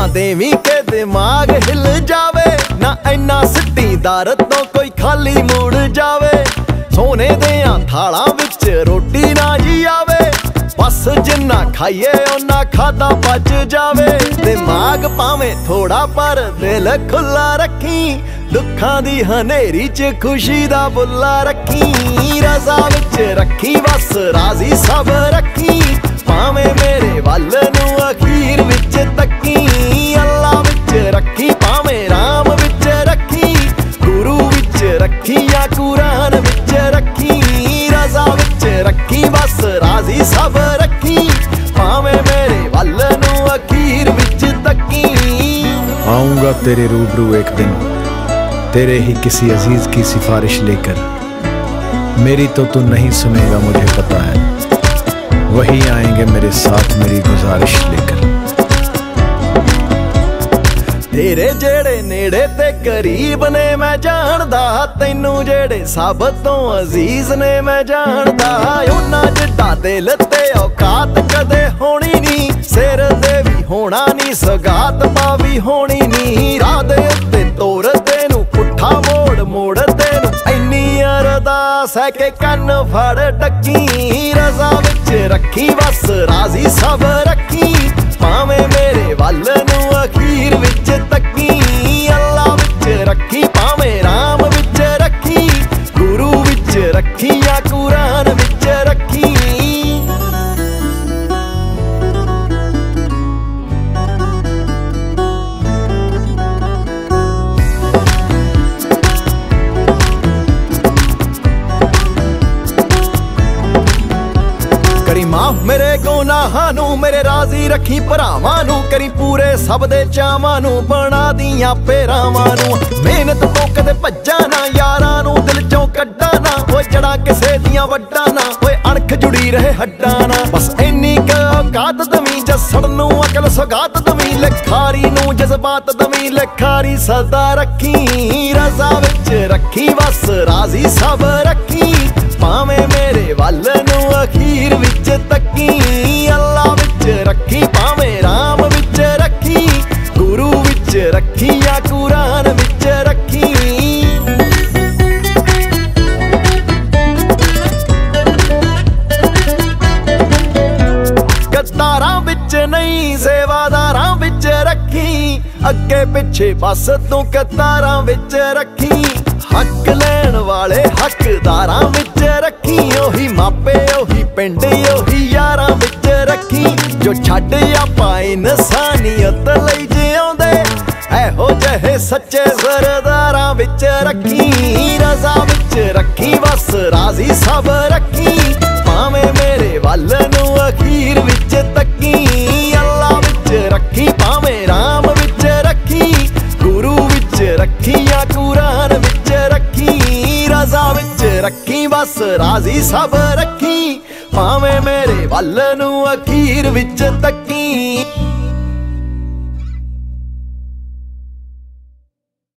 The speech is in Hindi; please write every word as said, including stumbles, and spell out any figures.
देवी के दिमाग हिल जावे, ना इन्ना सिट्टी दर तो कोई खाली मुड़ जावे। सोने दियां थालां विच रोटी ना जी आवे, बस जिन्ना खाइए उन्ना खादा बच जावे। दिमाग पावे थोड़ा पर दिल खुला रखी, दुखां दी हनेरी च खुशी दा बुल्ला रखी। रज़ा विच रखी बस राजी सब रखी, पावे मेरे वल नू अखीर विच तकी। अल्लाह विच रखी पावे राम विच रखी, गुरु विच रखी या कुरान विच रखी। रज़ा विच रखी बस राजी सब रखी, पावे मेरे वल नू अखीर विच तकी। आऊंगा तेरे रूबरू एक दिन, तेरे ही किसी अजीज की सिफारिश लेकर। मेरी तो तू नहीं सुनेगा मुझे पता है, वही आएंगे मेरे साथ मेरी गुजारिश लेकर। तेरे जेड़े नेड़े ते करीब ने मैं जानदा, तैनू जेड़े सब तो अजीज ने मैं जानदा। उन्ना जिड्डा दिल ते औकात कदे होनी नी, सिर दे भी होना नी सगात पावी होनी नी। राह दे उत्ते तोर तेनू पुट्ठा मोड़ मोड़ तेनू इन्नी अरदास है के कन्न फड़ टकी। रज़ा विच रखी बस राजी सब रखी, पावे मेरे वल नू अखीर विच तकी। अल्लाह विच रखी पावे राम विच रखी, गुरु विच रखी या कुरान विच रखी। करी माफ मेरे गुनाहां नू, मेरे राजी रखी भरावां नू। करी पूरे सब दे चावां नू, बना दियां पेरावां नू। मेहनत तो कदे भज्जा ना, यारां नू दिल चों कड्डा ना। ओए जड़ा किसे दियां वड्डा ना, ओए अणख जुड़ी रहे हड्डा ना। बस इन्नी क औकात दवी, जसड़ नू अकल सौगात दवी। लिखारी नू जज्बात दवी, लिखारी सदा रखी। रज़ा विच रखी बस राजी सब रखी, पावे मेरे वल नू अखीर विच तकी। अल्लाह विच रखी पावे राम विच रखी, गुरु विच रखी या कुरान विच रखी। गद्दारां विच नहीं सेवादारां विच रखी, अगे पिछे बस तू कतारां विच रखी। हक लैण वाले हकदारां विच रखी, ओही मापे ओही पिंड ओही यारां विच रखी। जो छड्ड आपां इंसानियत लई जिउंदे, एहो जहे सच्चे सरदारां विच रखी। रज़ा विच रखी बस राजी सब रखी, पावे मेरे वल नू अखीर विच तकी। अल्लाह विच रखी पावे राम विच रखी, गुरु विच रखी या कुरान विच रखी। रज़ा विच रखी बस राजी सब रखी, पावे मेरे वल नू अखीर विच तकी।